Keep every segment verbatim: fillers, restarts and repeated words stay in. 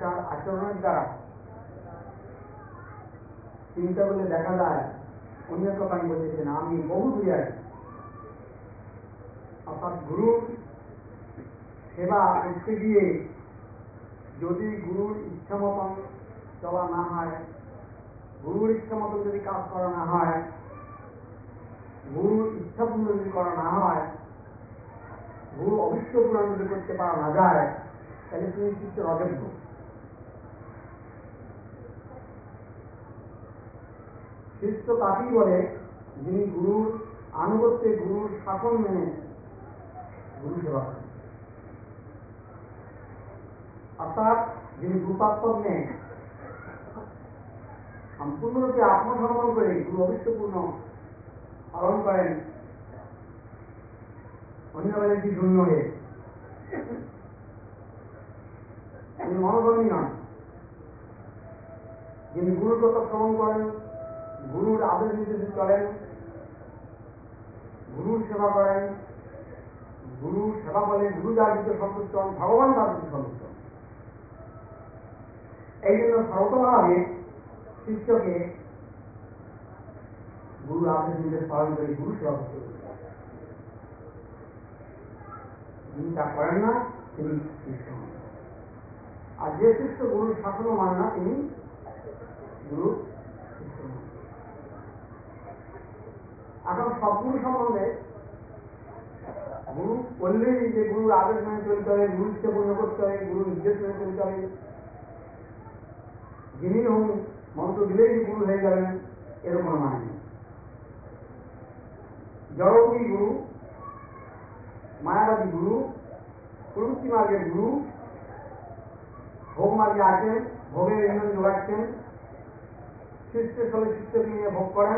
আচার আচরণের দ্বারা চিন্তা করলে দেখা যায় অন্য কথা আমি বলতেছেন আমি বহু দূরে আছি। অর্থাৎ গুরুর সেবা করতে গিয়ে যদি গুরুর ইচ্ছা মতন চলা না হয়, গুরুর ইচ্ছা মতন যদি কাজ করা না হয়, গুরুর ইচ্ছা পূর্ণ যদি করা না হয়, গুরু অভিষ্ট পূরণ যদি করতে পারা না যায়, তাহলে তুমি শিষ্যের অযোগ্য। শিষ্য তাকেই বলে যিনি গুরুর আনুগত্যে গুরুর শাসন মেনে গুরু সেবা করেন, অর্থাৎ যিনি গুরুপাত্তব নেন সম্পূর্ণরূপে আত্মসমর্পণ করে গুরু অভিষ্টপূর্ণ পালন করেন, অন্যবেলা কি শূন্য হয়ে তিনি মনোধর্মী নন। যিনি গুরুর কথা শ্রবণ করেন, গুরুর আদেশ নির্দেশে চলেন, গুরুর সেবা করেন, গুরুর সেবা বলে গুরু যার দিকে সন্তুষ্ট হন, ভগবান তার দিকে সন্তুষ্ট হন। এই জন্য সর্বতভাবে শিষ্যকে গুরুর আদেশ নির্দেশ পালন করে গুরু সেবা করতে হবে। যিনি তা করেন না তিনি শিষ্য হন। আর যে শিষ্য গুরুর শাসনও মানে না তিনি গুরু শিষ্য হন। এখন সদ্গুরু সম্বন্ধে গুরু বললেই যে গুরুর আদেশ মেনে চলতে হবে, গুরু ইচ্ছে পূর্ণ করতে হবে, গুরু নির্দেশ মেনে চলতে হবে, যিনি হন মন্ত্র দিলেই গুরু হয়ে যাবেন এরকম মানে নেই। জড়বী গুরু, মায়াবাদী গুরু, প্রবৃত্তি মার্গের গুরু, ভোগ মার্গে আছেন, ভোগের ইন্ধন যোগাচ্ছেন, শিষ্যের ফলে শিষ্যকে নিয়ে ভোগ করেন,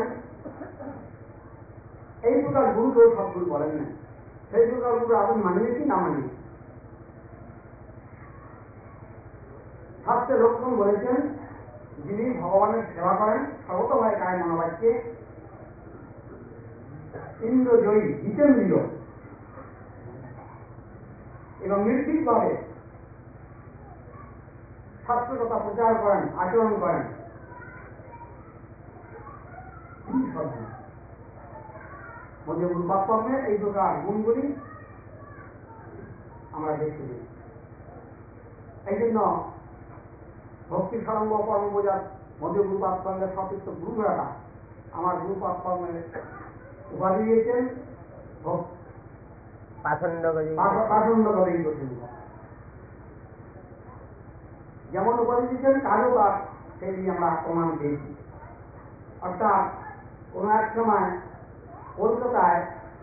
এই প্রকার গুরুকেও সদ্গুরু বলেন না। সেই প্রকার গুরু আপনি মানিয়ে কি না মানিয়ে? শাস্ত্রের লক্ষণ বলেছেন যিনি ভগবানের সেবা করেন সর্বতভাবে কায় মনোবাক্যে ইন্দ্রজয়ী জিতেন্দ্রিয় এবং নির্ভীকভাবে শাস্ত্র কথা প্রচার করেন, আচরণ করেন, মধ্যে গুরুপাত্তব্যের এই প্রকার গুণগুলি আমরা দেখতে পাই। এই জন্য ভক্তি সারঙ্গ কর্মবোজার মধ্যে গুরুপাত্তব্যের সতীর্থ গুরুঘোড়াটা আমার গুরুপাত্তব্যের উপাধি দিয়েছেন পাষণ্ড করেই করছেন। যেমন উপাধি দিয়েছেন কাজও তার সেই নিয়ে আমরা প্রমাণ পেয়েছি। অর্থাৎ কোন এক সময় কলকাতায়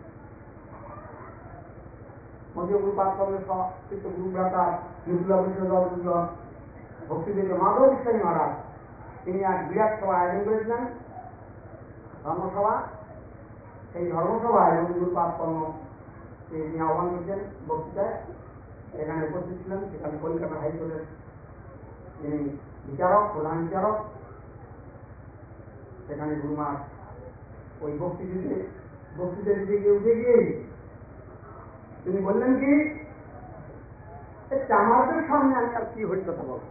মধ্যে গুরুপাত্তব্যের সতীর্থ গুরুভ্রাতা বিপ্লব ভক্তিবেদ মাধব ইসলামী মহারাজ তিনি এক বিরাট সভা আয়োজন করেছিলেন, ধর্মসভা। সেই ধর্মসভায় গুরুপাত্তব্য তিনি আহ্বান করেছেন বক্তৃতায়, সেখানে উপস্থিত ছিলেন। সেখানে কলকাতা হাইকোর্টের যিনি বিচারক, প্রধান বিচারক, সেখানে গুরুমা ওই বক্তৃতাতে বক্তৃতা দিতে গিয়ে উঠে গিয়েই তিনি বললেন কি চামারদের সামনে আমি আর কি হরি কথা বলব।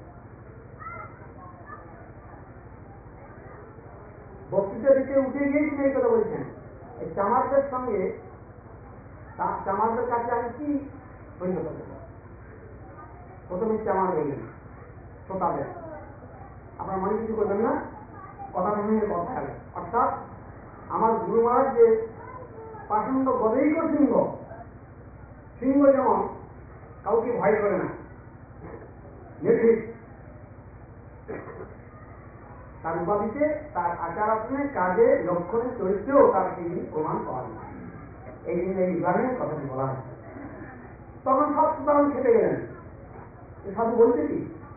বক্তৃতা দিতে উঠে গিয়েই তিনি এই কথা বলছেন, এই চামারদের সঙ্গে চামারদের কাছে আমি কি হরি কথা বলব। প্রথমে চামার বললেন শ্রোতাদের, আপনার মনে কিছু করবেন না, কথাটা শুনে কথা হবে। অর্থাৎ আমার গুরু মহারাজ যে পাষণ্ড গদেইক সিংহ, সিংহ যেমন কাউকে ভয় করে না, নির্ভীক, তার উপাধিতে, তার আচার আচরণে, কাজে, লক্ষণে, চরিত্রেও তার সেই প্রমাণ পাওয়া যায়। এই জন্য এই বিভাগের কথাটি বলা হয়। তখন সব সুতরাং খেতে গেলেন, সাধু বলতে কি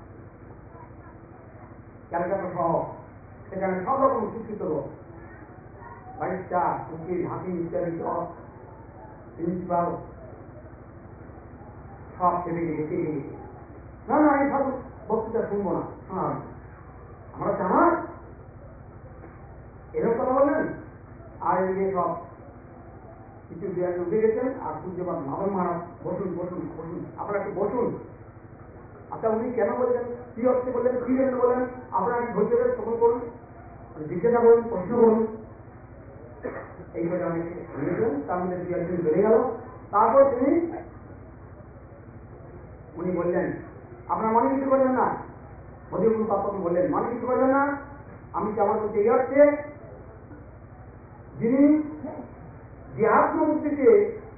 ক্যালকাটা সহ সেখানে সব রকম শিক্ষিত লোক, ব্যারিস্টার, উকিল, হাকিম ইত্যাদি সব প্রিন্সিপাল সব খেতে গেছে। না না এই সাধু বক্তৃতা শুনবো না, শোনা হবে আমরা চামার এরকম কথা বললেন। আর এদিকে সব কিছু বিরাট উঠে গেছেন। আর সূর্যপাত মাধব মহারাজ বসুন বসুন বসুন, আপনারা একটু বসুন, আচ্ছা উনি কেন বললেন, কি অর্থে বললেন, কি জন্য বললেন, আপনারা ধৈর্য ধরে শ্রবণ করুন, জিজ্ঞাসা করুন, প্রশ্ন করুন। এইভাবে অনেকে শুনেছেন, তার মধ্যে দু একদিন বেড়ে গেল। তারপর তিনি উনি বললেন, আপনার মনে কিছু করবেন না। মধুগুরু পাত্রকে বললেন, মনে কিছু করবেন না, আমি কি আমার বলতে এই হচ্ছে, যিনি যে আত্মবুদ্ধিকে,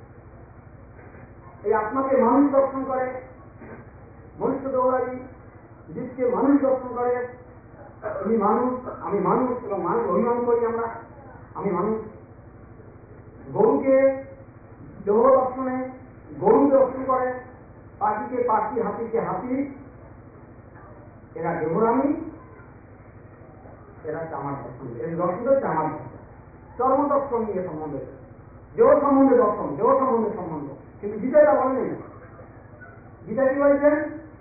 এই আত্মাকে মানুষ দর্শন করে, মনুষ্য দেহধারী জীবকে মানুষ দর্শন করে, তুমি মানুষ, আমি মানুষ, এবং মানুষ অভিমান করি আমরা, আমি মানুষ। গরুকে দেহ দর্শনে গরু দর্শন করে, পাখিকে পাখি, হাতিকে হাতি, এরা দেহরামী, এরা আমার দর্শন, এর দর্শন হচ্ছে আমার দর্শন। চর্ম দর্শন নিয়ে সম্বন্ধ, দেহ সম্বন্ধে দর্শন, দেহ সম্বন্ধে সম্বন্ধ। কিন্তু গীতাটা বলেনি। গীতা কি বলছেন,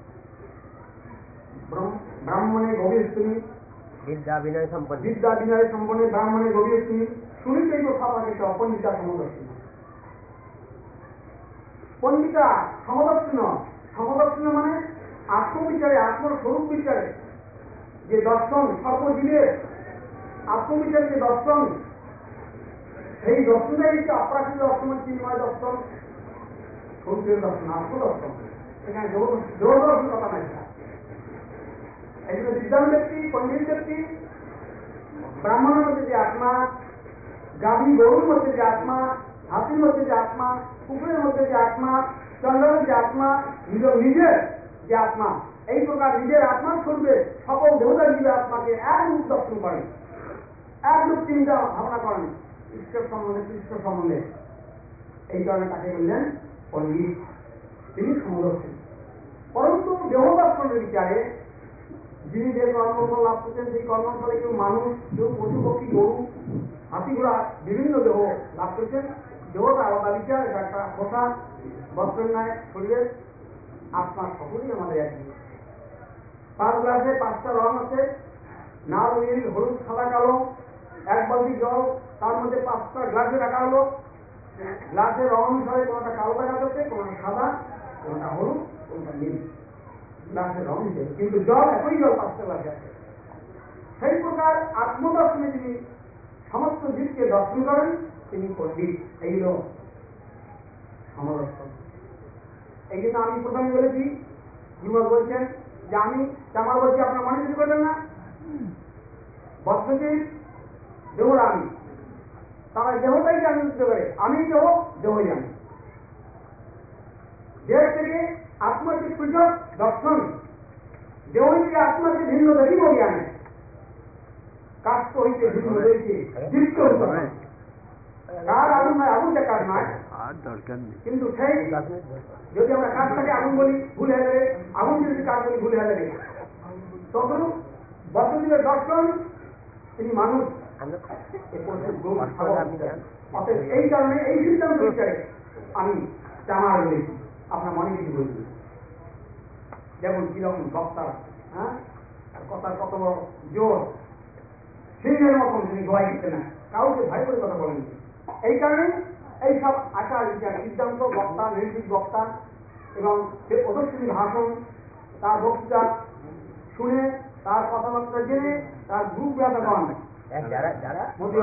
ব্রাহ্মণে গভীর তুমি বিদ্যা বিনয় সম্পন্ন, বিদ্যা বিনয় সম্পন্ন ব্রাহ্মণে গভীর তুমি শুনিতেই তো সবাকে পণ্ডিতা সমদর্শন। পণ্ডিতা সমদর্শন, সমদর্শন মানে আত্মবিচারে, আত্মস্বরূপ বিচারে যে দর্শন, সর্বজীবের আত্মবিচারে যে দর্শন, সেই দর্শনটাই হচ্ছে অপ্রাকৃত দর্শন, চিন্ময় দর্শন, স্বরূপের দর্শন, আত্মদর্শন। এখানে জোর দর্শন কথা নাই। একজন বিদ্যান ব্যক্তি, পণ্ডিত ব্যক্তি, ব্রাহ্মণের মধ্যে যে আত্মা, গাভী গরুর মধ্যে যে আত্মা, হাতির মধ্যে যে আত্মা, কুকুরের মধ্যে যে আত্মা, চন্দ্রের যে আত্মা, নিজের যে আত্মা, এই প্রকার নিজের আত্মার স্বরূপে সকল দেবতার জীবের আত্মাকে এক রূপ দর্শন করেন, এক রূপ চিন্তা ভাবনা করেন ঈশ্বর সম্বন্ধে, কৃষ্ণ সম্বন্ধে। এই কারণে তাকে বললেন পণ্ডিত, তিনি সমদর্শী। পরন্তু দেহ দর্শনের বিচারে যিনি যে কর্মফল লাভ করছেন, সেই কর্মফলে কেউ মানুষ, কেউ পশু পক্ষী, গরু, হাতি ঘোড়া বিভিন্ন দেহ লাভ করছেন। দেহটা আলাদা বিচার, এটা একটা খোসা বস্ত্রের ন্যায় শরীরের, আত্মা সকলেই আমাদের একই। পাঁচ গ্লাসে পাঁচটা রং আছে, লাল, নীল, হলুদ, সাদা, কালো। এক বালতি জল, তার মধ্যে পাঁচটা গ্লাসে রাখা হলো। গ্লাসের রং অনুসারে কোনটা কালো দেখা যাচ্ছে, কোনটা সাদা, কোনটা হলুদ, কোনটা নীল। গ্লাসের রং হিসেবে, কিন্তু জল একই জল পাঁচটা গ্লাসে আছে। সেই প্রকার আত্মদর্শনে যিনি সমস্ত জীবকে দর্শন করেন, তিনি পণ্ডিত। এইগুলো সমদর্শন। এই জন্য আমি প্রথমে বলেছি, যুবক বলছেন যে আমি চামার বলছি, আপনার মনে কিছু করবেন না, বদ্ধজীব দেহর আমি, তারা দেহটাই আমি বুঝতে পারে, আমি দেহ, দেহ জানি। দেহ থেকে আত্মাকে পৃথক দর্শন, দেহ থেকে আত্মাকে ভিন্ন দেখিব জ্ঞানে, কাষ্ট হইতে ভিন্ন হইতে দীপ্ত হইতে, কার আগুন হয় আগুনটা কার নয়, আর দরকার নেই। কিন্তু সেই যদি আমরা কাজটাকে আগুন বলি ভুল হয়ে যাবে, আগুন যদি কাজ বলি ভুল হয়ে যাবে। তখন বদ্ধজীবের দর্শন, তিনি মানুষ। এই কারণে এই সিদ্ধান্ত বিচারে আমি চামার বলেছি, আপনার মনে কিছু বলছি। যেমন কিরকম বক্তা, হ্যাঁ, কথার কত বড় জোর, সিংহের মতন তিনি গোয়াই দিচ্ছে না, কাউকে ভয় করে কথা বলেন। এই কারণে এই সব আচার বিচার সিদ্ধান্ত, বক্তা, নির্ভীক বক্তা এবং প্রদর্শনী ভাষণ, তার বক্তৃতা শুনে, তার কথাবার্তা জেনে, তার গ্রুপ ব্যাপার যারা যারা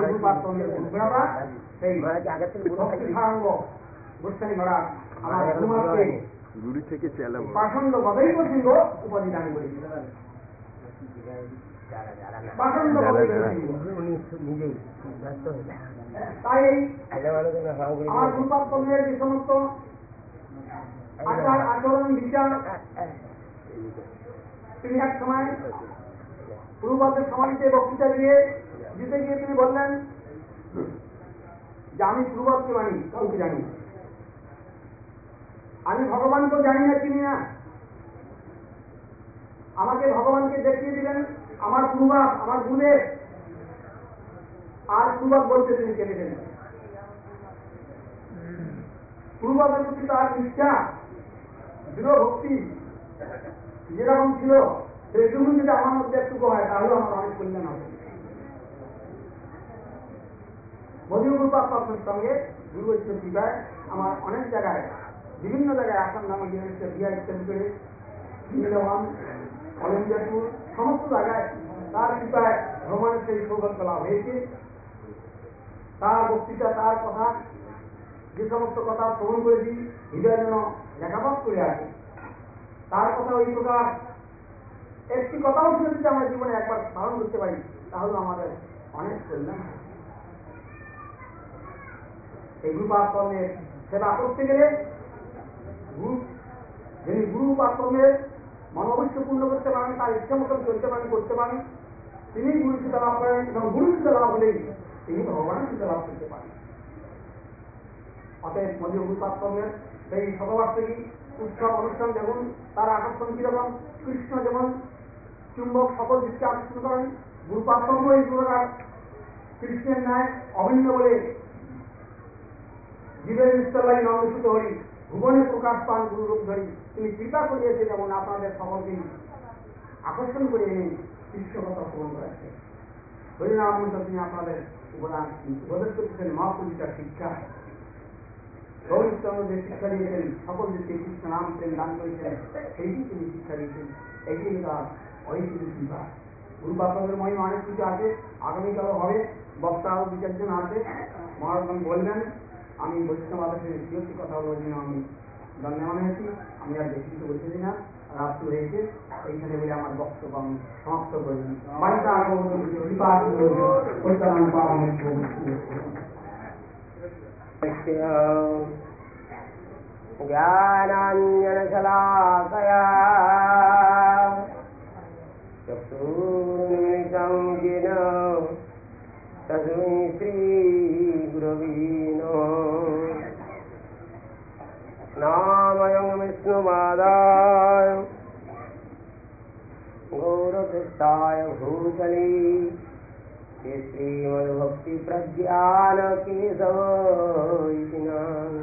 সেই সারাঙ্গ গোস্বামী মহারাজ আমার গুরুমাকে গুরু থেকে চালাবো পাষণ্ড বদৈব সিংহ উপাধি দান করেছিল। পাষণ্ড বদৈব সিংহ নিজেই তাই আমার গুরুপাত্রের যে সমস্ত আচার আচরণ বিচার, তিনি এক সময় গুরুপাদের সমাজে বক্তৃতা দিয়ে দিতে গিয়ে তিনি বললেন যে আমি গুরুপাদকে মানি, কাউকে জানি না, আমি ভগবানকেও জানি না, চিনি না। আমাকে ভগবানকে দেখিয়ে দিলেন আমার গুরুবাদ, আমার গুরুদেব। আর গুরুবাদ বলতে তিনি কেটে দিলেন। গুরুবাদের প্রতি তার নিষ্ঠা, দৃঢ় ভক্তি যেরকম ছিল, সেরকম যদি আমার মধ্যে একটুকু হয়, তাহলে আমার অনেক কল্যাণ হবে। মধুগুরুপাদ পাত্রের সঙ্গে গুরু বৈষ্ণব বিবাহ আমার অনেক জায়গায়, বিভিন্ন জায়গায় আসাম নামক বিহার ইত্যাদি করে বৃন্দাবন, অলিন্দাপুর সমস্ত জায়গায় তার কৃপায় ভ্রমণের সেই সৌভাগ্য লাভ হয়েছে। তার বক্তৃতা, তার কথা, যে সমস্ত কথা শ্রবণ করেছি হৃদয় যেন লেখাপাত করে আছে। তার কথা ওই প্রকার একটি কথাও শুনে যদি আমরা জীবনে একবার স্মরণ করতে পারি তাহলে আমাদের অনেক কল্যাণ। এই গুরুপাশ্রমের সেবা করতে গেলে গুরু যিনি গুরু পাশ্রমের মনোবৈশ্য পূর্ণ করতে পারেন, তার ইচ্ছা মতন চলতে পারেন, করতে পারেন, তিনি গুরু শিক্ষা লাভ করেন এবং গুরু শিক্ষা লাভ হলেই তিনি ভগবানের শিক্ষা লাভ করতে পারেন। অতএব মন্দির গুরুপাশ্রমের সেই শতবার্ষিকী উৎসব অনুষ্ঠান যেমন তার আকর্ষণ কিরকম, কৃষ্ণ যেমন চুম্বক সকল দিককে আকর্ষণ করেন, গুরুপাশ্রম এই প্রকার কৃষ্ণের ন্যায় অভিন্ন বলে জীবের নিস্তলাই নন্দসূত হরি ভুবনে প্রকাশ পান গুরু রূপ ধরি তিনি কৃপা করিয়েছে, যেমন আপনাদের সকলকে আকর্ষণ করে এনে কৃষ্ণকথা শ্রবণ করেছে। হরিনাম মন্ত্র তিনি আপনাদের উপদান উপদেশ করতেছেন, মহাপুরিতার শিক্ষা গৌরচন্দ্র যে শিক্ষা দিয়েছেন, সকল দিকে কৃষ্ণ নাম প্রেম দান করেছেন, সেইটি তিনি শিক্ষা দিয়েছেন। এটি তার অহিত কৃপা। গুরুপাশ্রমের মহিমা অনেক কিছু আছে, আগামীকালও হবে, বক্তা আরো দু চারজন আছে, মহারাজ বলবেন। আমি বৈষ্ণব আদর্শের বিরক্তি কথা বলার জন্য আমি ধন্যবাদ হয়েছি। আমি আর বেশি কিছু বলতেছি না, রাত্রি হয়েছে, এইখানে বলে আমার বক্তব্য আমি সমাপ্ত করি। জ্ঞানাঞ্জনশলাকয়া চক্ষুর্মিলিतं येन तस्मै श्रीगुरवे नमः। नामयं विष्णुपादाय गौरकृष्णाय भूतले श्रीमद्भक्तिप्रज्ञानकेशव इति नाम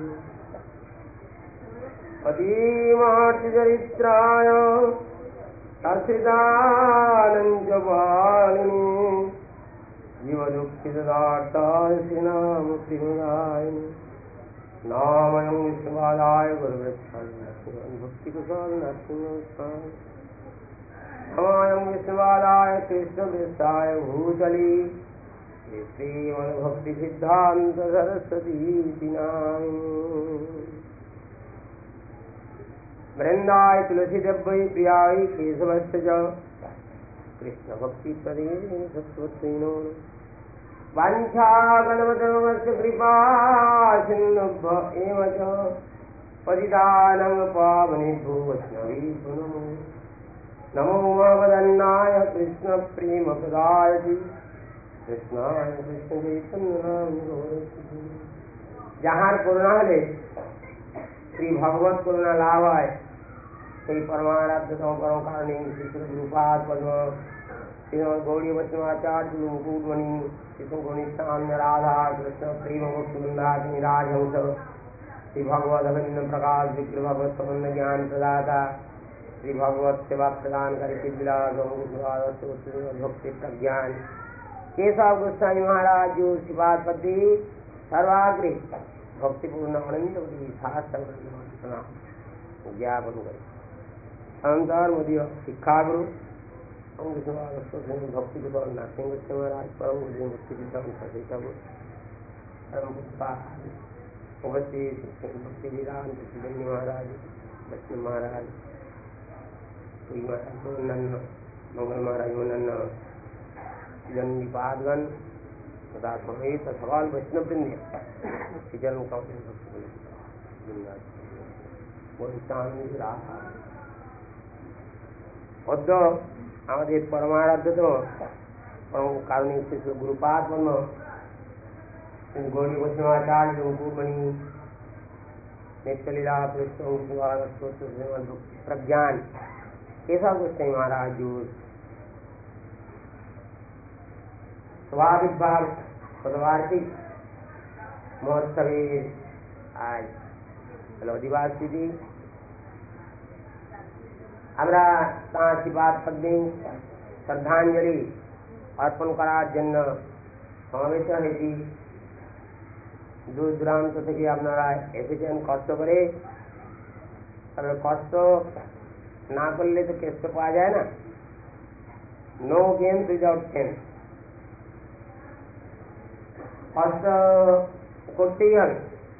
अतीमार्तिचरित्राय अर्चितानन्दपालिनी जीवदुःखितदार्ताय श्रीनामप्रियमुदाय नामयं विष्णुपादाय गुरुवृक्षाय भक्तिकुशल नरसिंहाय नामयं विष्णुपादाय कृष्णवृक्षाय भूतले श्रीमद्भक्तिसिद्धान्त सरस्वती इति नाम वृंदाय तुलसी देव्यै प्रियाय केशवस्य च कृष्ण भक्ति प्रदे सत्वत्रिनो वाञ्छा गणपतमस्य कृपा सिन्धुभ्य एव च पतितानां पावनेभ्यो वैष्णवेभ्यो नमो नमो भगवन्नाय कृष्ण प्रेम प्रदायति कृष्णाय कृष्ण चैतन्य नाम गौरव। जहाँ करुणा हले श्री भगवत करुणा लाभ है সেই परमाराध्यतम परम कारुणी श्री गुरुपाद पद्म श्रीमद गौड़ी वैष्णवाचार्य मुकुटमणि श्री गणेशान राधा कृष्ण प्रेम भक्ति राजहंस श्री भगवत अभिन्न प्रकाश विक्र भगवत संबंध ज्ञान प्रदाता श्री भगवत सेवा प्रदान करके भक्ति प्रज्ञान केशव गोस्वामी महाराज जो शिवाद पति सर्वाग्रे भक्तिपूर्ण आनंद शास्त्र ज्ञापन करे अंतर मोदी शिक्षा गुरु भक्ति गुरु नरसिंह गोस्वामी महाराज परम गुरु भक्ति सिद्धांत परम उपस्थित भक्ति वेदांत सुगन्य महाराज वैष्णव महाराज पुरी महाराज नन्न मंगल महाराज नन्न जन्मीपादगण तथा समेत सवाल वैष्णव वृंद जन्म का অদ্য আমাদের পরমারাধ্যতম পরম কারণিক শ্রী গুরুপাদ পদ্ম গৌরী বৈষ্ণবাচার্য মুকুটমণি नित्यलीला प्रज्ञान केशव गोस्वामी महाराज जो स्वाभाविक भाव पदवार्षिक महोत्सवे आज लौदिवास थी আমরা তাঁর আশীর্বাদ পদ্মে শ্রদ্ধাঞ্জলি অর্পণ করার জন্য সমাবেশ হয়েছি। দূর দূরান্ত থেকে আপনারা এসেছেন কষ্ট করে, তবে কষ্ট না করলে তো কেষ্ট পাওয়া যায় না। No games without sense. কষ্ট করতেই হবে।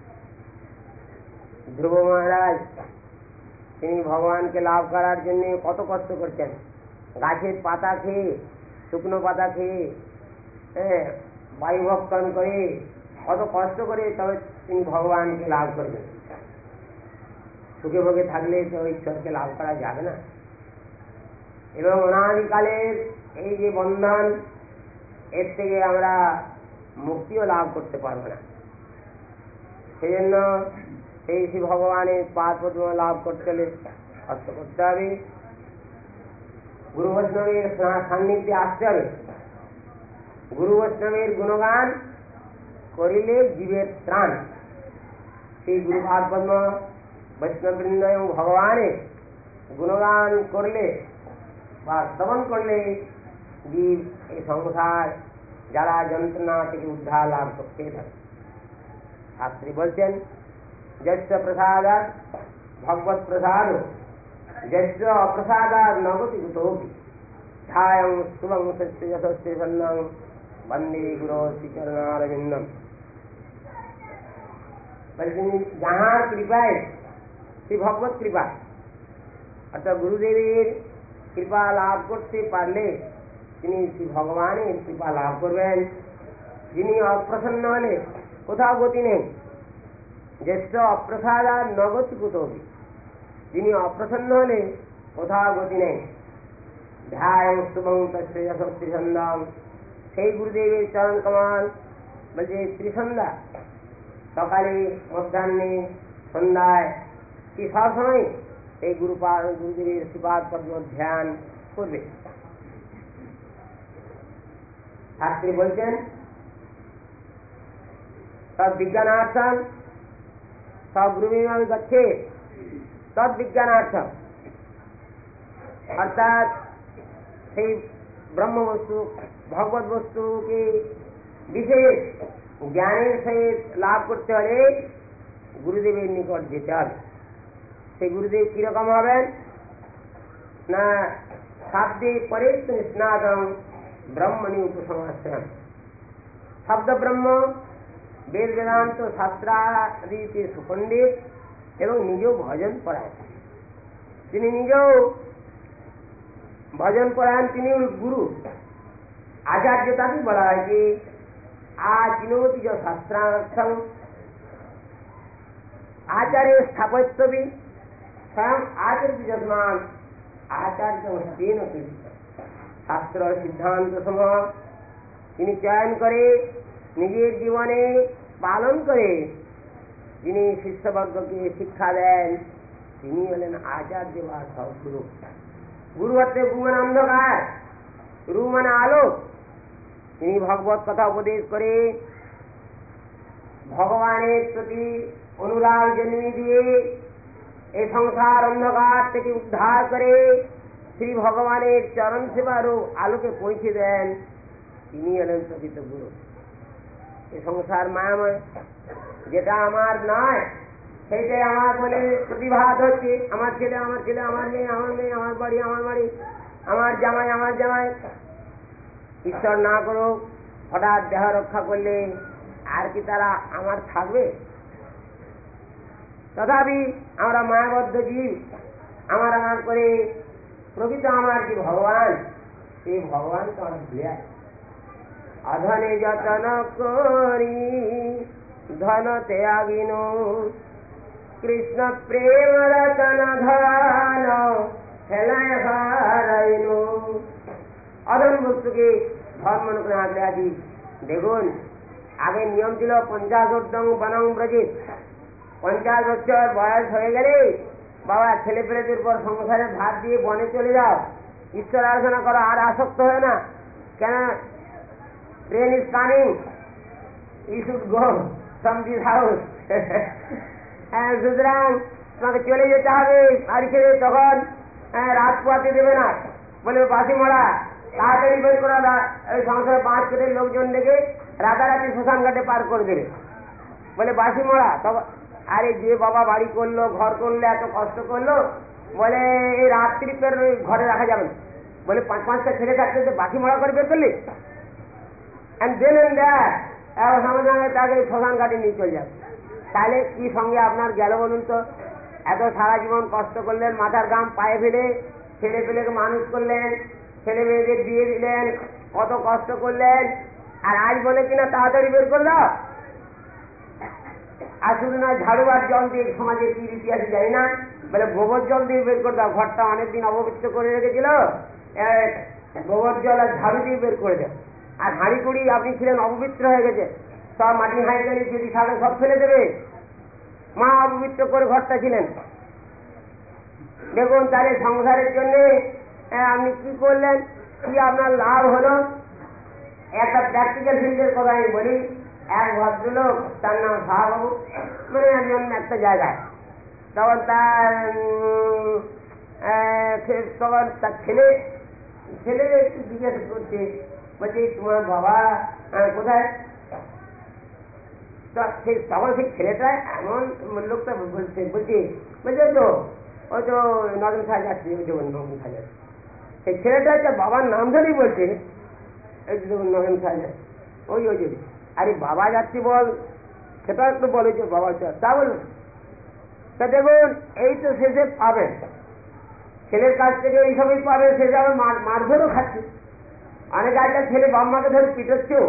ধ্রুব মহারাজ তিনি ভগবানকে লাভ করার জন্য কত কষ্ট করছেন, গাছের পাতা খেয়ে, শুকনো পাতা খেয়ে, হ্যাঁ, বায়ু ভক্ষণ করে, কত কষ্ট করে তবে তিনি ভগবানকে লাভ করবেন। সুখে ভোগে থাকলে তো ঈশ্বরকে লাভ করা যাবে না। এবং অনাদিকালের এই যে বন্ধন, এর থেকে আমরা মুক্তিও লাভ করতে পারবো না। সেই জন্য সেই শ্রী ভগবানের পাদ পদ্ম লাভ করতে হলে কষ্ট করতে হবে, গুরু বৈষ্ণবের সান্নিধ্যে আসতে হবে। গুরু বৈষ্ণবের গুণগান করিলে জীবের ত্রাণ। সেই গুরু পাদ পদ্ম বৈষ্ণববৃন্দ এবং ভগবানের গুণগান করলে বা শ্রবণ করলে জীব এই সংসার যারা যন্ত্রণা থেকে উদ্ধার লাভ করতে থাকে। শাস্ত্রী বলছেন, যস্য প্রসাদাৎ ভগবৎ প্রসাদ, যস্য অপ্রসাদাৎ নগতি কুতোপি, ধ্যায়ং শুভং সস্য যশস্বী সন্ন্যং বন্দে গুরু শ্রীচরণারবিন্দম। বলছেন যাহার কৃপায়, শ্রী ভগবত কৃপা অর্থাৎ গুরুদেবের কৃপা লাভ করতে পারলে তিনি শ্রী ভগবানের কৃপা লাভ করবেন। যিনি অপ্রসন্ন হলে কোথাও গতি নেই। জ্যেষ্ঠ অপ্রসাদাৎ নগতি কুতোপি, যিনি অপ্রসন্ন হলে কোথাও গতি নেই। ধ্যায়ং শুভং তস্য যশস্বী সন্ন্যং, সেই গুরুদেবের চরণ কমল বলছে ত্রিসন্ধ্যা, সকালে, মধ্যাহ্নে, সন্ধ্যায়, কি সবসময় এই গুরুপাদ গুরুদেবের শ্রীপাদ পদ্ম ধ্যান করবে। শাস্ত্রী বলছেন সব বিজ্ঞানার্থম সব গুরুবিভাগ গচ্ছে তদ বিজ্ঞানার্থম, অর্থাৎ সেই ব্রহ্ম বস্তু ভগবত বস্তুকে বিশেষ জ্ঞানের সহিত লাভ করতে হলে গুরুদেবের নিকট যেতে হবে। সেই গুরুদেব কিরকম হবেন না, শাব্দে পরেশ নিষ্ণাতং ব্রহ্মণি উপসমাশ্রয়ম। শব্দ ব্রহ্ম, বেদ বেদান্ত শাস্ত্রাদিতে সুপণ্ডিত এবং নিজেও ভজন পরায়ণ। তিনি নিজেও ভজন পরায়ণ, তিনি গুরু আচার্য। তাকে বলা হয় যে আচিনতি য শাস্ত্রার্থং, আচার্য স্থাপত্যবি স্বয়ং আচার্য যজমান আচার্য তেন কীর্তিত। শাস্ত্র সিদ্ধান্ত সমূহ তিনি চয়ন করে নিজের জীবনে পালন করে যিনি শিষ্যবর্গকে শিক্ষা দেন তিনি হলেন আচার্য বা সদ্গুরু। গুরু হচ্ছে গু মানে অন্ধকার, রু মানে আলো। তিনি ভগবত কথা উপদেশ করে ভগবানের প্রতি অনুরাগ জন্মিয়ে দিয়ে এই সংসার অন্ধকার থেকে উদ্ধার করে শ্রী ভগবানের চরণ সেবারও আলোকে পৌঁছে দেন, তিনি হলেন প্রকৃত গুরু। এই সংসার মায়াময়, যেটা আমার নয় সেইটাই আমার বলে প্রতিভাত হচ্ছে। আমার ছেলে আমার ছেলে, আমার মেয়ে আমার মেয়ে, আমার বাড়ি আমার বাড়ি, আমার জামাই আমার জামাই। ঈশ্বর না করো হঠাৎ দেহ রক্ষা করলে আর কি তারা আমার থাকবে? তথাপি আমরা মায়াবদ্ধ জীব, আমার আমার করে প্রকৃত আমার যে ভগবান, সেই ভগবানকে আমরা ভুলে যাই। অধনে যতন করি ধন ত্যাগিন, কৃষ্ণ প্রেম রতন ধন ফেলায় হারাইন। অধন বস্তুকে ধন মনে করে আঁকড়ে আছি। দেখুন, আগে নিয়ম ছিল পঞ্চাশ ঊর্ধ্বং বনং ব্রজিত। পঞ্চাশ বছর বয়স হয়ে গেলে বাবা ছেলে পেলেদের উপর সংসারে ভাত দিয়ে বনে চলে যাও, ঈশ্বর আরাধনা করো, আর আসক্ত হয় না। কেন? Train is coming, you should go from this house. সুতরাং তোমাকে চলে যেতে হবে বাড়ি ছেড়ে। তখন রাত পোয়াতে দেবে না, বলে বাসি মরা, তাড়াতাড়ি বের করে ওই সংসারে পাঁচ পেটের লোকজন ডেকে রাতারাতি শ্মশান ঘাটে পার করে দেবে, বলে বাসি মরা। তখন আরে যে বাবা বাড়ি করলো, ঘর করলো, এত কষ্ট করলো, বলে এই রাত্রি পের ঘরে রাখা যাবে না, বলে পাঁচ পাঁচটা ছেলে থাকতে বাকি মরা করে বের করলি and then and there সঙ্গে সঙ্গে তাকে শ্মশান ঘাটে নিয়ে চলে যাবে। তাহলে কি সঙ্গে আপনার গেল বলুন তো? এত সারা জীবন কষ্ট করলেন, মাথার গাম পায়ে ফেলে ছেলে পেলেকে মানুষ করলেন, ছেলে মেয়েদের বিয়ে দিলেন, কত কষ্ট করলেন, আর আজ বলে কিনা তাড়াতাড়ি বের করে দাও। আর শুধু না ঝাড়ুবার জল দিয়ে সমাজে কি রীতি আছে জানি না, বলে গোবর জল দিয়ে বের করে দাও, ঘরটা অনেকদিন অপবিত্র করে রেখেছিল, গোবর জল আর ঝাড়ু দিয়ে বের করে দেয়। আর হাঁড়ি কুড়ি আপনি ছিলেন অপবিত্র হয়ে গেছে, সব মাটি হাঁড়ি টাড়ি যদি থাকে সব ফেলে দেবে, মা অপবিত্র করে ঘরটা ছিলেন। দেখুন তাহলে সংসারের জন্য আপনি কি করলেন, কি আপনার লাভ হলো? একটা প্র্যাকটিক্যাল ফিল্ডের কথা আমি বলি। এক ভদ্রলোক, তার নাম শাহবাবু, মানে একজন একটা জায়গায়, তখন তার তখন তার ছেলে ছেলে একটু জিজ্ঞেস করছে, বলছে তোমার বাবা কোথায়? তখন সেই ছেলেটা এমন লোকটা বলছে বলছে বলছে তো ওই তো নজর খাওয়া যাচ্ছে, ওই যে নজর খাওয়া যাচ্ছে। সেই ছেলেটা হচ্ছে বাবার নাম ধরেই বলছে এই যে নজর খাওয়া যাচ্ছে, ওই ওই যে আরে বাবা যাচ্ছি বল, সেটা একটু বলে যে বাবা তা বলুন। তা দেখুন এই তো শেষে পাবেন, ছেলের কাছ থেকে এইসবই পাবে, শেষে আবার মারধরও খাচ্ছে। অনেক আজকাল ছেলে বাপ মাকে ধরে পিটাচ্ছেও,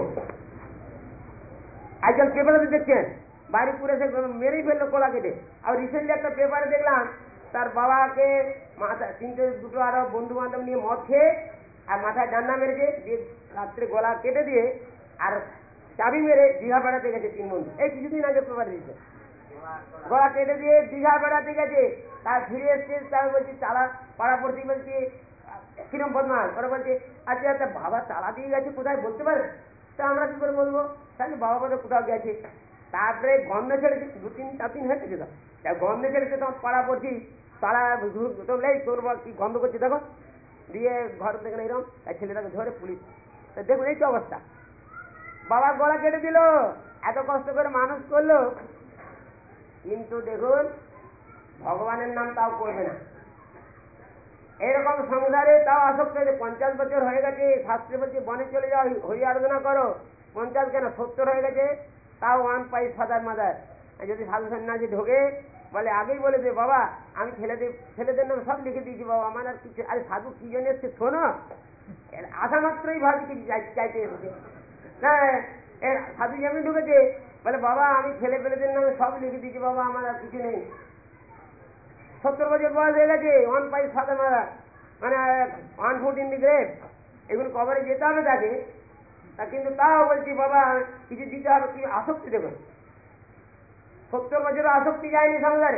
আজকাল পেপারে দেখছেন বাড়ি পুরে সে মেরেই ফেললো কোলা কেটে। আর রিসেন্টলি একটা পেপারে দেখলাম তার বাবাকে মাথা তিনটে দুটো আরো বন্ধু বান্ধব নিয়ে মদ খেয়ে আর মাথায় ডান্ডা মেরেছে, দিয়ে রাত্রে গলা কেটে দিয়ে আর চাবি মেরে দীঘা বেড়াতে গেছে তিন বন্ধু। এই কিছুদিন আগে পেপারে দিয়েছে, গলা কেটে দিয়ে দীঘা বেড়াতে গেছে, তার ফিরে এসছে, তার বলছি চালা পাড়া পড়তে বলছি কিরম বদমাস, ওরা বলছে আচ্ছা একটা বাবা চালা দিয়ে গেছে কোথায় বলতে পারে? তা আমরা কি করে বলবো, তাহলে বাবা বোধ কোথাও গেছে। তারপরে গন্ধ ছেড়েছে, দু তিন চার দিন হয়ে গেছে, তা গন্ধ ছেড়েছে, তখন পাড়া পড়ছি তারা এই তোর কি গন্ধ করছে দেখো, দিয়ে ঘর থেকে এরকম তাই ছেলেটাকে ধরে পুলিশ। দেখুন এই তো অবস্থা, বাবার গলা কেটে দিল, এত কষ্ট করে মানুষ করলো, কিন্তু দেখুন ভগবানের নাম তাও করবে না। এরকম সংসারে তাও আসক্ত হয়েছে, পঞ্চাশ বছর হয়ে গেছে, শাস্ত্রে বলছে বনে চলে যাও হরি আরাধনা করো, পঞ্চাশ কেন সত্তর হয়ে গেছে, তাও ওয়ান পাই ফাদার মাদার। যদি সাধু সন্ন্যাসী ঢোকে বলে আগেই বলে দে বাবা আমি ছেলেদের ছেলেদের নাম সব লিখে দিয়েছি বাবা, আমার আর কিছু, আরে সাধু কি জন্য এসছে শোনো, আসা মাত্রই ভাবি কিছু চাইতে এসেছে, হ্যাঁ সাধু যেমনি ঢুকেছে বলে বাবা আমি ছেলে পেলেদের নামে সব লিখে দিয়েছি বাবা, আমার আর কিছু নেই। সত্তর বছর বয়স হয়ে গেছে, ওয়ান পাই ফাদার মাদার, মানে one foot in the grave, এগুলো কবরে যেতে হবে তাকে, তা কিন্তু তাও বলছি বাবা কিছু দিতে হবে, কি আসক্তি দেখুন, সত্তর বছর আসক্তি যায়নি সংসারে,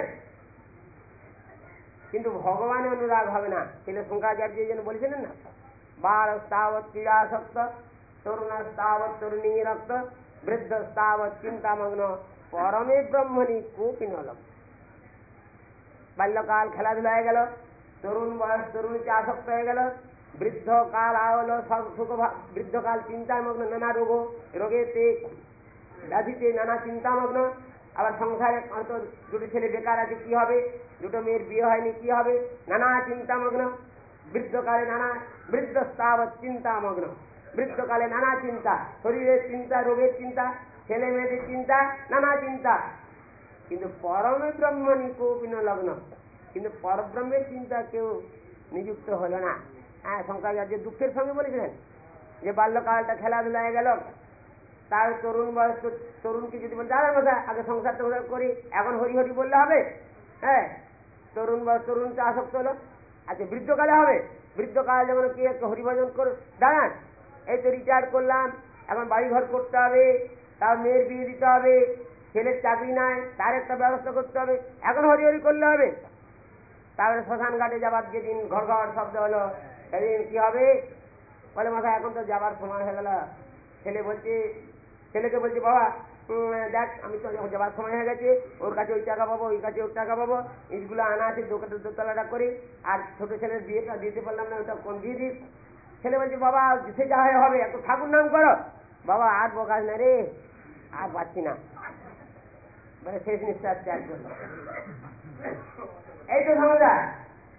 কিন্তু ভগবানের অনুরাগ হবে না। ছেলে শঙ্করাচার্য যেন বলেছিলেন না, বাল স্তাবৎ ক্রীড়াসক্ত, তরুণ স্তাবৎ তরুণী রক্ত, বৃদ্ধ স্তাবৎ চিন্তামগ্ন, পরমে ব্রহ্মণী কোপি নলম। বাল্যকাল খেলাধুলা হয়ে গেল, তরুণ বয়স তরুণীতে আসক্ত হয়ে গেল, বৃদ্ধকাল আলো সব সুখ, বৃদ্ধকাল চিন্তামগ্ন, নানা রোগ রোগেতে ব্যাধিতে নানা চিন্তামগ্ন। আবার সংসারে হয়তো দুটো ছেলে বেকার আছে কি হবে, দুটো মেয়ের বিয়ে হয়নি কি হবে, নানা চিন্তামগ্ন। বৃদ্ধকালে নানা, বৃদ্ধ স্তাবৎ চিন্তামগ্ন, বৃদ্ধকালে নানা চিন্তা, শরীরের চিন্তা, রোগের চিন্তা, ছেলে মেয়েদের চিন্তা, নানা চিন্তা। কিন্তু পরমে ব্রহ্মণী কোপিন লগ্ন, কিন্তু পরব্রহ্মের চিন্তা কেউ নিযুক্ত হলো না। হ্যাঁ শঙ্করাচার্য দুঃখের সঙ্গে বলেছিলেন যে বাল্যকালটা খেলাধুলা হয়ে গেল, তার তরুণ বয়স তরুণকে যদি বল দাঁড়ার কথা আগে সংসার তো করি, এখন হরি হরি বললে হবে? হ্যাঁ তরুণ বয়স তরুণটা আসক্ত হলো, আচ্ছা বৃদ্ধকালে হবে, বৃদ্ধকাল যেমন কি একটু হরিভজন করে দাঁড়ান, এই তো রিটায়ার করলাম, এখন বাড়ি ঘর করতে হবে, তার মেয়ের বিয়ে দিতে হবে, ছেলের চাকরি নাই, তার একটা ব্যবস্থা করতে হবে, এখন হরি হরি করলে হবে? তারপরে শ্মশান ঘাটে যাবার যেদিন ঘর ঘর শব্দ হলো সেদিন কি হবে? বলে মাথা এখন তো যাবার সময় হয়ে গেল। ছেলে বলছে, ছেলেকে বলছে বাবা দেখ আমি তো যাবার সময় হয়ে গেছে, ওর কাছে ওই টাকা পাবো, ওই কাছে ওর টাকা পাবো, ইটগুলো আনা আছে দোকানে দোতলাটা করি, আর ছোট ছেলের বিয়েটা দিতে পারলাম না, ওটা কোন দিয়ে দিস। ছেলে বলছে বাবা সে যা হয় হবে, এত ঠাকুর নাম করো। বাবা আর বকাস না রে, আর পাচ্ছি না, মানে শেষ নিঃশ্বাস ত্যাগ করলো। এই তো সমুদায়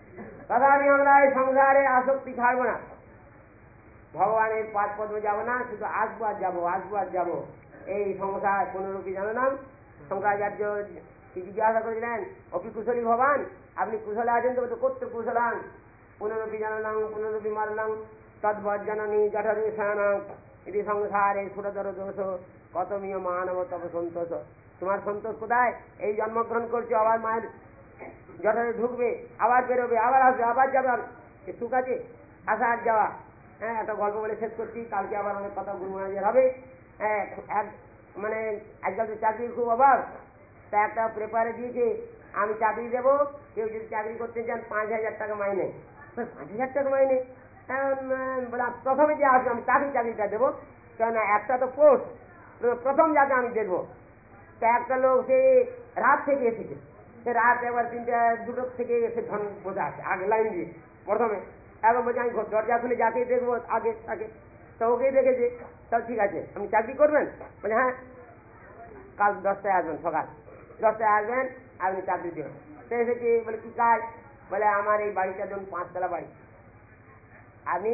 তথাপি আমরা এই সংসারে আসক্তি ছাড়বো না, ভগবানের পাঁচ পদ্মে যাবো না, শুধু আসবো আর যাবো, আসবো আর যাবো। এই সংসার কোনরূপী জানালাম। শঙ্করাচার্য কি জিজ্ঞাসা করেছিলেন, অপি কুশলী ভবান, আপনি কুশলে আছেন তো? তো করতে কুশলাং পুনরপি জানালাম পুনরপি মারলাম তদ্বৎ জানানি জঠরে সানাং এটি সংসারে সুরধর দোষ কতমীয় মানব তব সন্তোষ। তোমার সন্তোষ কোথায়? এই জন্মগ্রহণ করছো, আবার মায়ের জঠরে ঢুকবে, আবার বেরোবে, আবার আসবে, আবার যাবে, সুখ আছে? আসা আর যাওয়া। হ্যাঁ, একটা গল্প বলে শেষ করছি, কালকে আবার অনেক কথা গুরু মহারাজের হবে। হ্যাঁ, এক মানে আজকাল তো চাকরির খুব অভাব, তা একটা পেপারে দিয়েছে আমি চাকরি দেবো, কেউ যদি চাকরি করতে চান পাঁচ হাজার টাকা মাইনে। পাঁচ হাজার টাকা মাইনে বলে প্রথমে যে আসবে আমি তাকে চাকরিটা দেবো, কেননা একটা তো পোস্ট, প্রথম যাকে আমি দেখবো। তা একটা লোক সে রাত থেকে এসেছে, সে রাত একবার তিনটা দুটো থেকে এসে ধন বসে আছে আগে লাইন দিয়ে প্রথমে। এখন বলছে আমি দরজা খুলে যাকে দেখবো আগে তাকে, তো ওকেই দেখেছে। তাও ঠিক আছে, আপনি চাকরি করবেন? বলে হ্যাঁ, কাল দশটায় আসবেন, সকাল দশটায় আসবেন, আপনি চাকরি দেবেন। তো এসেছি, বলে কি কাজ? বলে আমার এই বাড়িটা ধরুন পাঁচতলা বাড়ি, আপনি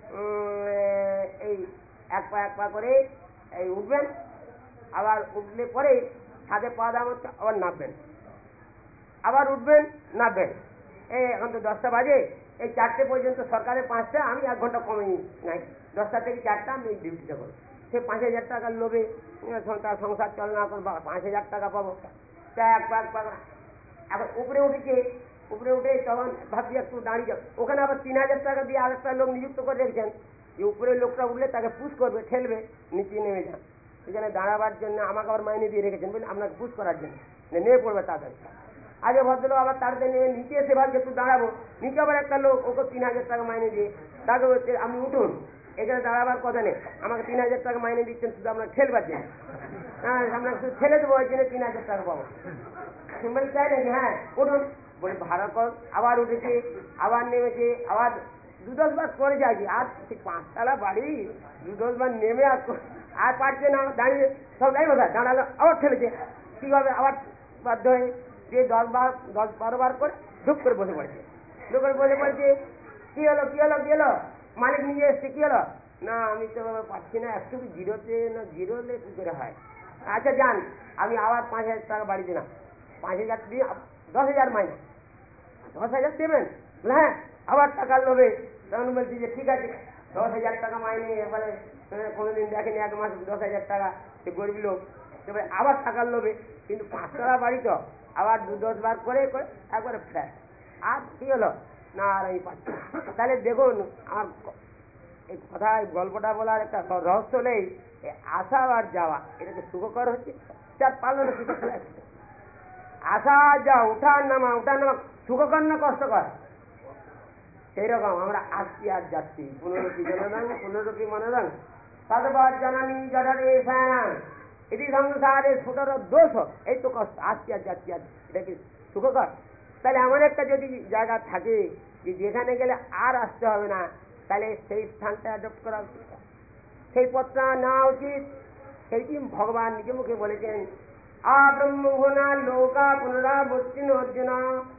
এই এক পা এক পা করে এই উঠবেন, আবার উঠলে পরে ছাদে পা দেওয়া হচ্ছে, আবার নামবেন, আবার উঠবেন, নামবেন। এই এখন তো দশটা বাজে, এই চারটে পর্যন্ত সরকারের পাঁচটা, আমি এক ঘন্টা কমে নাই, দশটা থেকে চারটা আমি এই ডিউটিটা করি। সে পাঁচ হাজার টাকার লোভে তার সংসার চল না এখন পাঁচ হাজার টাকা পাবো, তা এক পা এক পা। এখন উপরে উঠেছে, উপরে উঠে তখন ভাবছি একটু দাঁড়িয়ে যাও, ওখানে আবার তিন হাজার টাকা দিয়ে আর একটা লোক নিযুক্ত করে রেখেছেন, যে উপরের লোকটা উঠলে তাকে পুশ করবে, ঠেলবে, নিচে নেমে যান। সেখানে দাঁড়াবার জন্য আমাকে আবার মাইনে দিয়ে রেখেছেন, বুঝলেন, আপনাকে পুশ করার জন্য, নেমে পড়বে তাড়াতাড়ি। আগে ভদ্রলোক আবার তাড়াতাড়ি নেমে নিচে এসে ভাবছে একটু দাঁড়াবো, নিচে আবার একটা লোক ওকে তিন হাজার টাকা মাইনে দিয়ে তাকে হচ্ছে আপনি উঠুন, এখানে দাঁড়াবার কথা নেই, আমাকে তিন হাজার টাকা মাইনে দিচ্ছেন শুধু আপনার ঠেলবার জন্য। হ্যাঁ, আপনাকে শুধু ঠেলে দেবো, ওই জন্য তিন হাজার টাকা পাবো। বলে চাই নাকি? হ্যাঁ উঠুন। বলে ভাড়া কর, আবার উঠেছে, আবার নেমেছে, আবার দু দশ বার করে যাচ্ছি, আর ঠিক পাঁচতলা বাড়ি, দু দশ বার নেমে আর আর পারছে না, দাঁড়িয়ে সব যাই বোধ দাঁড়ালো, আবার ঠেলেছে, ঠিক হবে, আবার বাধ্য হয়ে যে দশ বার দশ বারো বার করে ধূপ করে বসে পড়েছে। ধূপ করে বসে পড়েছে, কি হলো কি হলো কি হলো, মালিক নিয়ে এসছে, কি হলো? না আমি তো পাচ্ছি না, একটু জিরোতে না, জিরোলে কি করে হয়? আচ্ছা যান, আমি আবার পাঁচ হাজার টাকা বাড়ি দিলাম, পাঁচ হাজার দিয়ে দশ হাজার মাইনে, দশ হাজার দেবেন? হ্যাঁ, আবার টাকা লোভে তখন বলছি যে ঠিক আছে, দশ হাজার টাকা মাইনে, এবারে কোনোদিন দেখেনি এক মাস দশ হাজার টাকা, সে গরিব লোক, এবারে আবার টাকার লোভে, কিন্তু পাঁচতলা বাড়ি তো, আবার দু দশ বার করে করে একবারে ফ্ল্যাট। আর কি হলো? না আর আমি পাচ্ছি। তাহলে দেখুন আমার এই কথা, গল্পটা বলার একটা রহস্য নেই, আসা আর যাওয়া এটাকে সুখকর হচ্ছে, যার পারল না সুখ আসা যা উঠার নামা উঠার নামা সুখকর না কষ্টকর? সেই রকম আমরা আসছি আর যাচ্ছি, পুনরপি জনরং পুনরপি মনোরং তদ্বৎ জানানি জঠরে সানাং এটি সংসারে ছোটর দোষ। এই তো কষ্ট, আসছি আর যাচ্ছি, আর এটা কি সুখকর? তাহলে এমন একটা যদি জায়গা থাকে যে যেখানে গেলে আর আসতে হবে না, তাহলে সেই স্থানটা অ্যাডপ্ট করা উচিত, সেই পথটা নেওয়া উচিত। সেইটি ভগবান নিজে মুখে বলেছেন, আব্রহ্মণা লোকা পুনরাবর্তী অর্জুন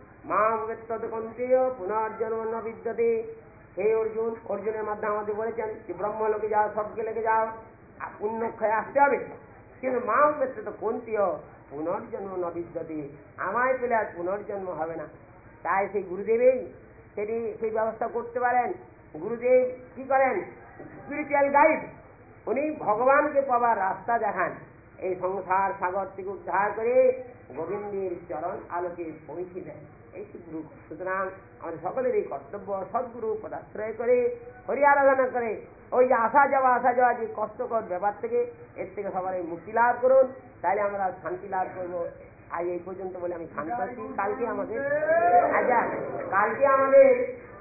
মাতেয় পুনর্জন্ম ন বিদ্যতে। হে অর্জুন, অর্জুনের মাধ্যমে আমাদের বলেছেন যে ব্রহ্মলোকে যাও, সবকে লেগে যাও, পুণ্য ক্ষয়ে আসতে হবে, কিন্তু মা উদ্দেশ্য তো কোনটিও পুনর্জন্ম ন বিদ্যতে, আমায় পেলে আর পুনর্জন্ম হবে না। তাই সেই গুরুদেবেই সেটি সেই ব্যবস্থা করতে পারেন। গুরুদেব কি করেন? স্পিরিচুয়াল গাইড, উনি ভগবানকে পাওয়ার রাস্তা দেখান, এই সংসার সাগর থেকে উদ্ধার করে গোবিন্দের চরণ আলোকে পৌঁছে দেন, এই গুরু। সুতরাং আমাদের সকলের এই কর্তব্য সদ্গুরু পদাশ্রয় করে হরি আরাধনা করে ওই যে আসা যাওয়া আসা যাওয়া যে কষ্টকর ব্যাপার থেকে, এর থেকে সবাই মুক্তি লাভ করুন, তাহলে আমরা শান্তি লাভ করবো। আজ এই পর্যন্ত বলে আমি শান্ত আছি। কালকে আমাদের আচ্ছা কালকে আমাদের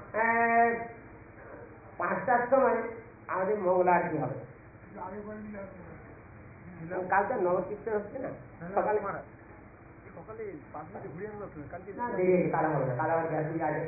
পাঁচটার সময় আমাদের মঙ্গল আরতি হবে। কালকে নবকীর্তন হচ্ছে না, সকালে সকালে পাঁচ মিনিট ঘুরিয়ে আনলো কালকে কালা হবে না, কালা হবে আছে।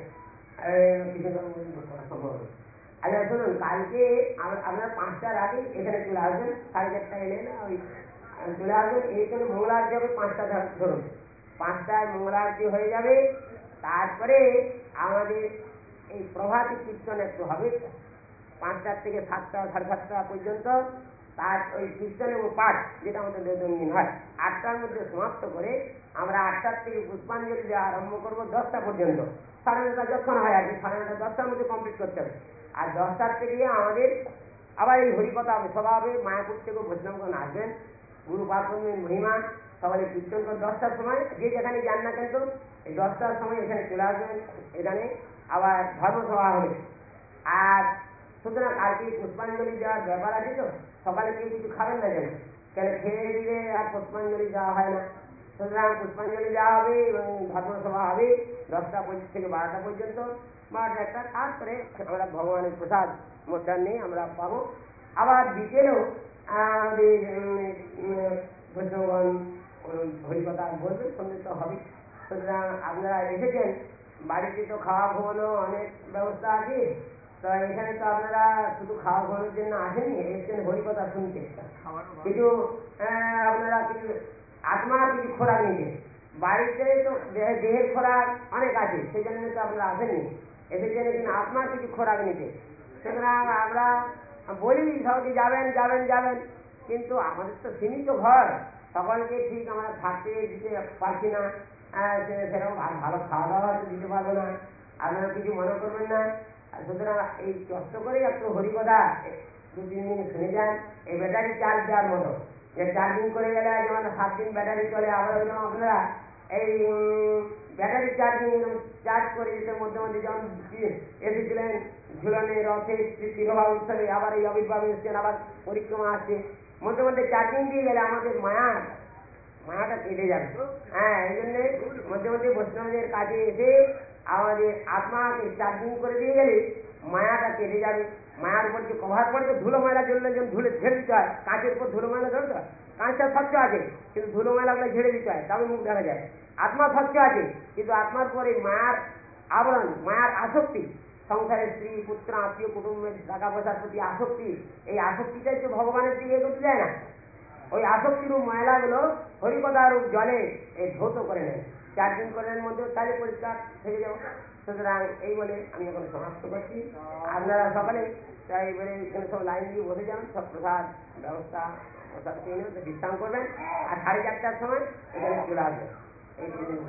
আচ্ছা শুনুন, কালকে আপনার পাঁচটার আগে এখানে চলে আসবেন, সাড়ে চারটা এলে না ওই চলে আসবেন, এইখানে মঙ্গল আরতি হবে পাঁচটা ধরুন, পাঁচটায় মঙ্গল আরতি হয়ে যাবে। তারপরে আমাদের এই প্রভাতী কীর্তন একটু হবে পাঁচটার থেকে সাতটা সাড়ে সাতটা পর্যন্ত, তার ওই কীর্তন এবং পাঠ যেটা আমাদের দৈনন্দিন হয় আটটার মধ্যে সমাপ্ত করে আমরা আটটার থেকে পুষ্পাঞ্জলি দেওয়া আরম্ভ করবো দশটা পর্যন্ত। সাড়ে নটা যখন হয় আর কি সাড়ে নটা দশটার মধ্যে কমপ্লিট করতে হবে। আর দশটার থেকে আমাদের আবার এই হরিকথা সভা হবে, মায়াপুর থেকে বৈষ্ণবগণ আসবেন, গুরু পার্বণের মহিমা সবাই কীর্তন করে দশটার সময় যে যেখানে যান না কিন্তু এই দশটার সময় এখানে চলে আসবেন, এখানে আবার ধর্মসভা হবে। আর সুতরাং আর কি পুষ্পাঞ্জলি দেওয়ার ব্যাপার আছে তো, সকালে কেউ কিছু খাবেন না যেন, কেন খেয়ে দিলে আর পুষ্পাঞ্জলি দেওয়া হয় না। সুতরাং পুষ্পাঞ্জলি দেওয়া হবে এবং ধর্মসভা হবে দশটা থেকে বারোটা পর্যন্ত, বারোটা একটা, তারপরে আমরা ভগবানের প্রসাদ মধ্যাহ্নে আমরা পাবো। আবার বিকেলেও আমাদের বৈষ্ণবগণ হরিকথা বলবেন, সন্ধ্যে তো হবে। সুতরাং আপনারা এসেছেন, বাড়িতে তো খাওয়া ঘুমানো অনেক ব্যবস্থা আছে, তো এখানে তো আপনারা শুধু খাওয়া ঘুমানোর জন্য আসেনি, এসেছেন হরিকথা শুনতে। কিছু আপনারা কিছু আত্মার কিছু খোরাক নিতে, বাড়িতে তো দেহের খোরাক অনেক আছে, সেই জন্য তো আপনারা আসেননি, এসেছেন কিন্তু আত্মার কিছু খোরাক নিতে। সুতরাং আমরা বলি সবাইকে যাবেন যাবেন যাবেন, কিন্তু আমাদের তো সীমিত ঘর, সকলকে ঠিক আমরা থাকতে দিতে পারছি না, সেরকম ভালো খাওয়া দাওয়া দিতে পারবো না, আপনারা কিছু মনে করবেন না। সুতরাং এই কষ্ট করে একটু হরিকথা দু তিন দিন শুনে যান। এই ব্যাটারি চার্জ দেওয়ার মতো, যে চার্জিং করে গেলে যেমন সাত দিন ব্যাটারি চলে, আবার ওই যেমন আপনারা এই ব্যাটারি চার্জিং চার্জ করে যেতে মধ্যে মধ্যে যেমন এসেছিলেন ঝুলনে রথে তিরোভাব উৎসবে, আবার এই আবির্ভাব এসছেন, আবার পরিক্রমা আসছে, মধ্যে মধ্যে চার্জিং দিয়ে গেলে আমাদের মায়া মায়াটা কেটে যাবে। হ্যাঁ, এই জন্যে মধ্যে মধ্যে বৈষ্ণবদের কাজে এসে আমাদের আত্মাকে চার্জিং করে দিয়ে গেলে মায়াটা কেটে যাবে। মায়ার উপর যে কভার পড়বে, ধুলো ময়লা জ্বললে যেমন ধুলে ঝেড়ে দিতে হয়, কাঁচের উপর ধুলো ময়লা ধরতে হয়, কাঁচটা স্বচ্ছ আছে কিন্তু ধুলো ময়লাগুলো ঝেড়ে দিতে হয়, তবে মুখ দেখা যায়। আত্মা স্বচ্ছ আছে কিন্তু আত্মার পরে মায়ার আবরণ, মায়ার আসক্তি, সংসারের স্ত্রী পুত্র আত্মীয় কুটুম্বের টাকা পয়সার প্রতি আসক্তি, এই আসক্তিটাই তো ভগবানের দিকে এগোতে যায় না। ওই আসক্তিরূপ ময়লাগুলো হরিকথারূপ জলে এই ধৌত করে নেয়, চার্জিং করার মধ্যে তাহলে পরিষ্কার থেকে যাবো। সুতরাং এই বলে আমি এখন সমাপ্ত করছি। আপনারা সকালে তাই এবারে এখানে সব লাইন দিয়ে বসে যান, সব প্রসাদ ব্যবস্থা প্রসাদ খেয়ে নেবেন, তো বিশ্রাম করবেন, আর সাড়ে চারটার সময় এখানে চলে আসবেন। এই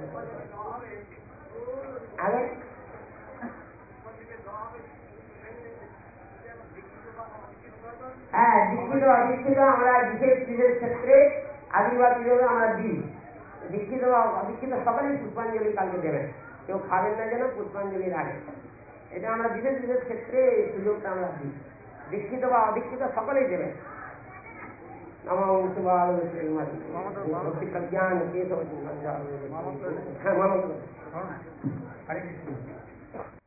আগে হ্যাঁ, দীক্ষিত অদীক্ষিত আমরা বিশেষ বিশেষ ক্ষেত্রে আশীর্বাদ হিসেবে আমরা দিই। দীক্ষিত অদীক্ষিত সকলেই পুষ্পাঞ্জলি কালকে দেবেন, কেউ খাবেন না যেন পুষ্পাঞ্জলির আগে, এটা আমরা বিশেষ বিশেষ ক্ষেত্রে এই সুযোগটা আমরা দিই। দীক্ষিত বা অদীক্ষিত সকলেই দেবেন। নমঃ শিবায় ভক্তি প্রজ্ঞান কেশব হ্যাঁ মামা। হরে কৃষ্ণ।